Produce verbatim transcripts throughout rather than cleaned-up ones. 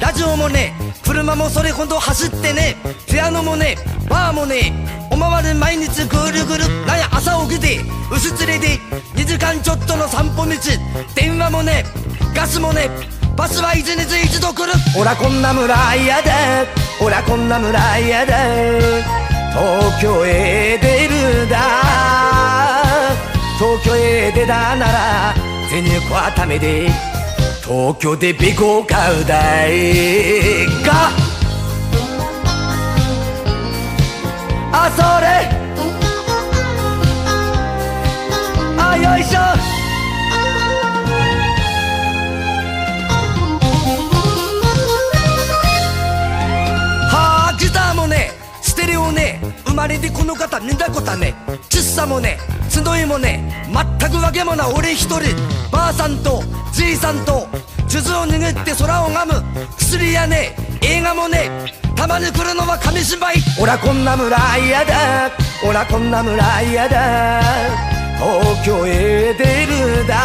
ラジオもね車もそれほど走ってねピアノもねバーもねおまわる毎日ぐるぐるなんや朝起きて薄連れでにじかんちょっとの散歩道電話もねガスもねバスはいちにち一度来るおらこんな村嫌だおらこんな村嫌だ東京へ出るだ東京へ出たなら全力はためで東京でビコを買うだいがあそれあよいしょはあギターもねステレオね生まれてこの方見たことはねちっさもね集いもね全くわけもない俺一人ばあさんとじいさんと数珠を握って空を拝む薬やね映画もねたまに来るのは紙芝居おらこんな村嫌だおらこんな村嫌だ東京へ出るだ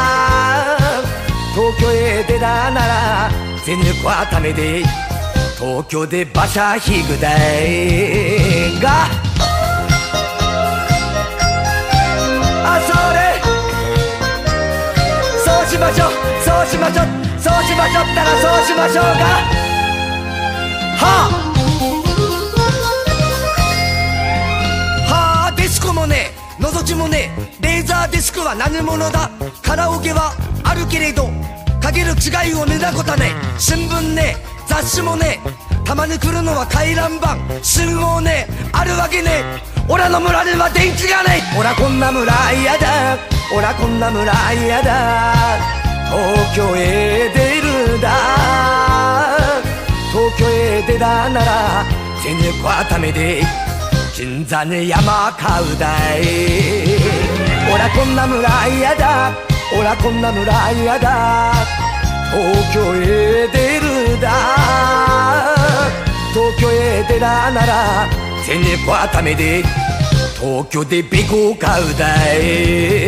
東京へ出たなら全力はためで東京で馬車引くだいがあそれそうしましょうそうしましょうそうしましょうったらそうしましょうかはあはあディスコもねのぞきもねレーザーディスクは何者だカラオケはあるけれどかける違いを見たことはね新聞ね雑誌もねたまに来るのは回覧板信号ねあるわけねオラの村では電気がないオラこんな村嫌だオラこんな村嫌だ東京へ出るだ東京へ出たなら全力はためで銀座に山買うだいオラこんな村嫌だオラこんな村嫌だ東京へ出るだ東京へ出たなら全力はためで東京でビコを買うだい